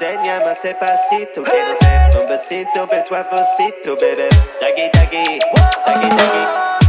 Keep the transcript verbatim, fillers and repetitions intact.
enseñame a ese pasito. Quiero ser un besito, un suavecito, bebé. Taki, taki, taki, taki.